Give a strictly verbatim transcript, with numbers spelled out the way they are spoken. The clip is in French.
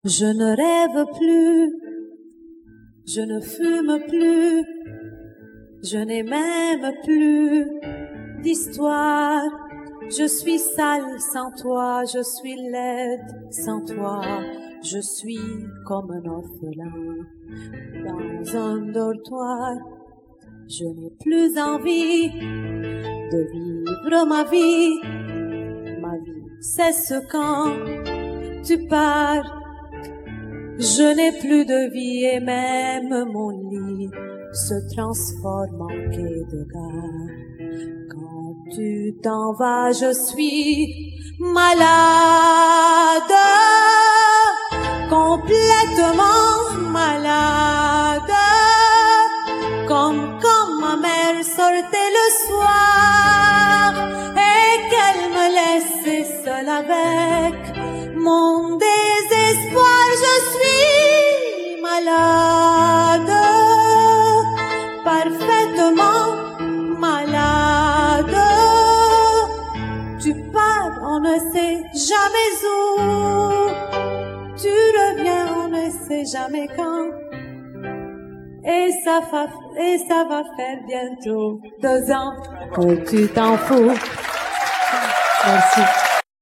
Je ne rêve plus, je ne fume plus, je n'ai même plus d'histoire. Je suis sale sans toi, je suis laide sans toi, je suis comme un orphelin dans un dortoir. Je n'ai plus envie de vivre ma vie, ma vie cesse quand tu pars. Je n'ai plus de vie et même mon lit se transforme en quai de gare. Quand tu t'en vas, je suis malade, complètement malade, comme quand ma mère sortait le soir et qu'elle me laissait seule avec mon désespoir. Je suis malade, parfaitement malade. Tu pars, on ne sait jamais où. Tu reviens, on ne sait jamais quand. Et ça va, et ça va faire bientôt deux ans que tu t'en fous. Merci.